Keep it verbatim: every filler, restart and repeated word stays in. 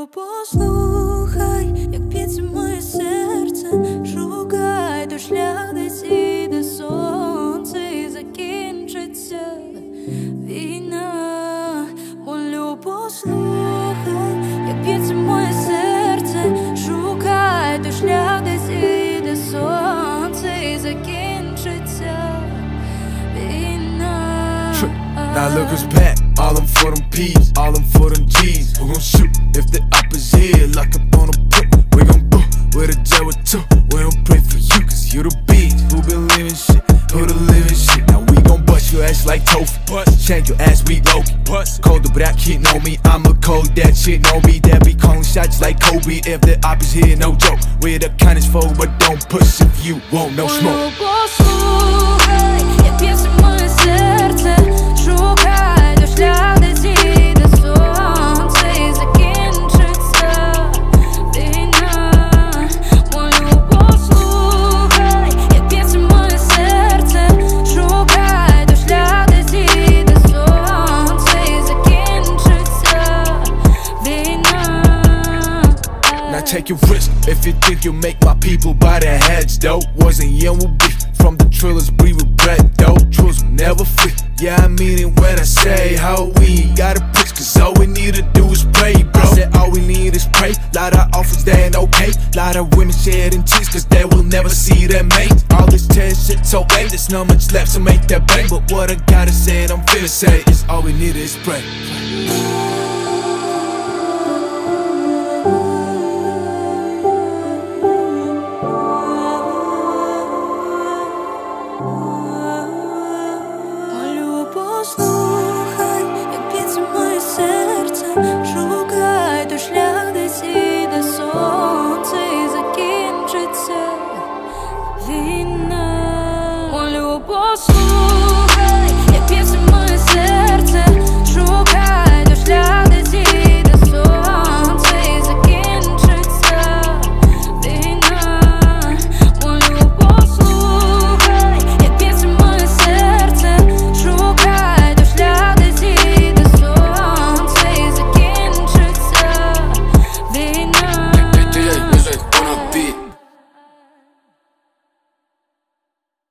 послухай, як б'ється моє серце, шукай той шлях, де сіде сонце і закінчиться війна. Молю, послухай, як б'ється моє серце, шукай той шлях, де сіде сонце і закінчиться війна. Now look who's back, all them for them P's, all them for them G's. Who gon' shoot if the op is here? Lock up on a put, we gon' boo with a jet with two. We don't pray for you, cause you the beat. Who been living shit, who the living shit. Now we gon' bust your ass like tofu, shank your ass, we Loki. Cold the black kid know me, I'm a cold that shit know me. That be calling shots like Kobe if the op is here, no joke. We're the kindest foe, but don't push if you want no smoke. Послухай, як б'ється моє серце, шукай той шлях, де зійде сонце і закінчиться війна. Молю, послухай, як б'ється моє серце, шукай той шлях, де зійде сонце і закінчиться війна. Now take your risk if you think you'll make my people buy their heads, though. Wasn't young will be from the trillers, breathe regret, though. Trolls will never fit, yeah, I mean it when I say how we ain't gotta pitch, cause all we need to do is pray, bro. I said all we need is pray, lot of offers they ain't okay. Lot of women shedding tears cause they will never see their mate. All this test shit so lame, there's not much left to make that bang. But what I gotta say and I'm finna say is all we need is pray. Послухай, як б'ється моє серце, шукай той шлях, де сіде сонце і закінчиться війна. Молю, послухай.